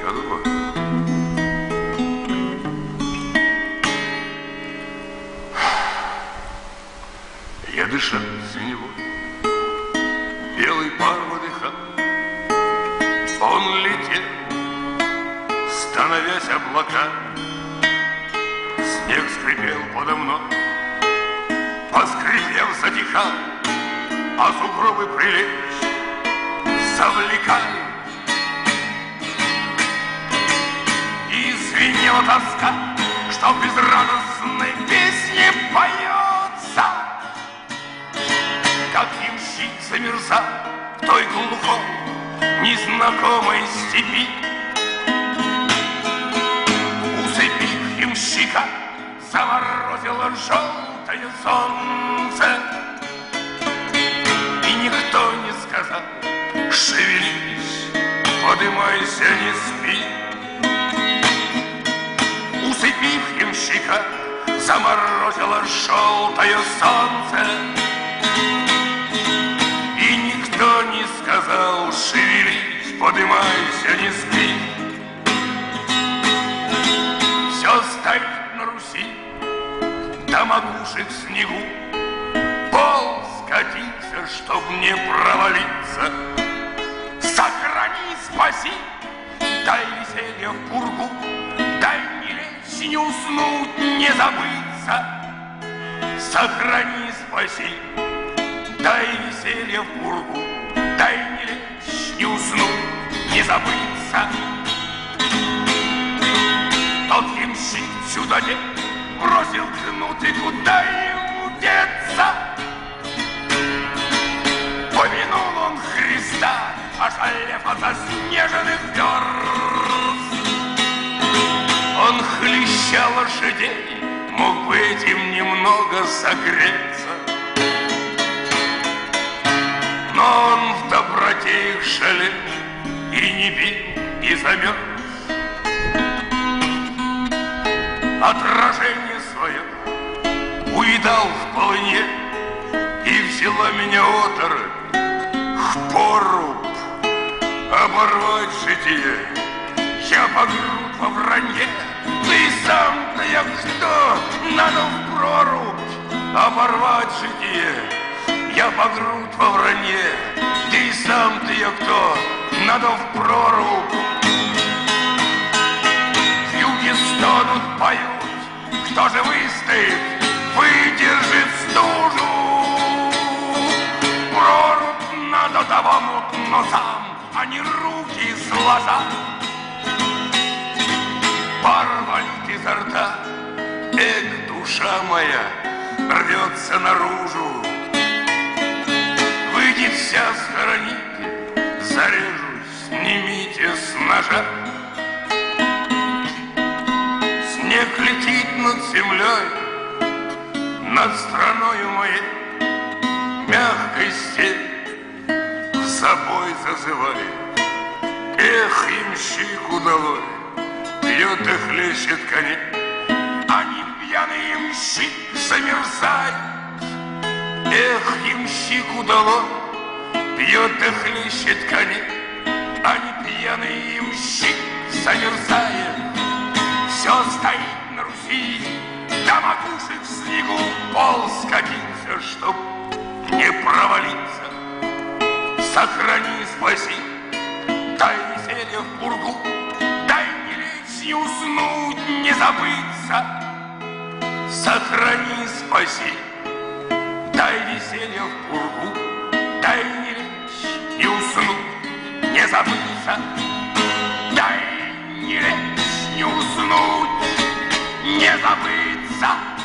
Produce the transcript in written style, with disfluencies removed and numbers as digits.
Готово? Я дышал синевой, белый пар выдыхал. Он летел, становясь облака. Снег скрипел подо мной, поскрипев, затихал, а сугробы прилечь завлекали. И звенела тоска, что в безрадостной песне поется, как ямщик замерзал в той глухой незнакомой степи. Усыпив ямщика, заморозило желтое солнце, и никто не сказал: шевелись, подымайся, не спи. Усыпив ямщика, заморозило желтое солнце, и никто не сказал: шевелись, подымайся, не спи. Все стоит на Руси, до макушек снегу, пол скатился, чтоб не провалиться. Сохрани, спаси, дай веселье в пургу, дай не лечь, не уснуть, не забыться. Сохрани, спаси, дай веселье в пургу, дай не лечь, не уснуть, не забыться. Тот ямщик чудодей бросил кнут, и куда ему деться? Помянул он Христа, ошалев от заснеженных верст. Он, хлеща лошадей, мог бы этим немного согреться, но он в доброте их шалил и не бил, и замерз. Отражение свое увидал в полыне, и взяла меня оторопь в поруб оборвать житие. Я по грудь во вранье, да и сам-то я кто? Надо в прорубь оборвать житие. Я по грудь во вранье, да и сам-то я кто? Надо в прорубь. Вьюги стонут, поют, кто же выстоит, выдержит стужу? Прорубь надо того мутно сам, а не руки сложа. Пар валит изо рта, душа моя рвется наружу. Выйдет вся, схороните, зарежу, снимите с ножа. Снег летит над землей, над страною моей, мягкой степь с собой зазывает. Эх, ямщик удалой, пьет и хлещет коней, а не пьяный ямщик замерзает. Эх, ямщик удалой, пьет и хлещет коней, а не пьяный ямщик замерзает. Все стоит на Руси, до макушек в снегу, пол скатился, чтоб не провалиться. Сохрани, спаси, дай веселье в пургу, дай не лечь, не уснуть, не забыться. Сохрани, спаси, дай веселье в пургу, дай не лечь, не уснуть, не забыться. Дай не лечь, не уснуть, не забыться.